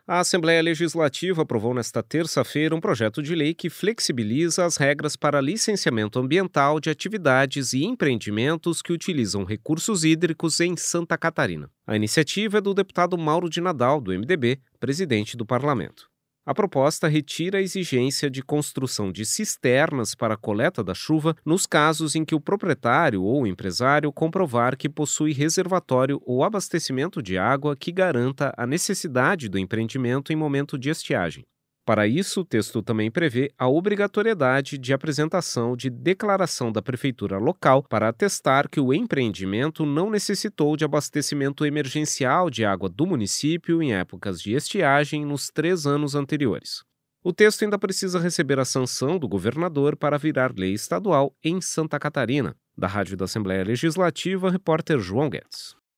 A Assembleia Legislativa aprovou nesta terça-feira um projeto de lei que flexibiliza as regras para licenciamento ambiental de atividades e empreendimentos que utilizam recursos hídricos em Santa Catarina. A iniciativa é do deputado Mauro de Nadal, do MDB, presidente do Parlamento. A proposta retira a exigência de construção de cisternas para a coleta da chuva nos casos em que o proprietário ou empresário comprovar que possui reservatório ou abastecimento de água que garanta a necessidade do empreendimento em momento de estiagem. Para isso, o texto também prevê a obrigatoriedade de apresentação de declaração da prefeitura local para atestar que o empreendimento não necessitou de abastecimento emergencial de água do município em épocas de estiagem nos 3 anos anteriores. O texto ainda precisa receber a sanção do governador para virar lei estadual em Santa Catarina. Da Rádio da Assembleia Legislativa, repórter João Guedes.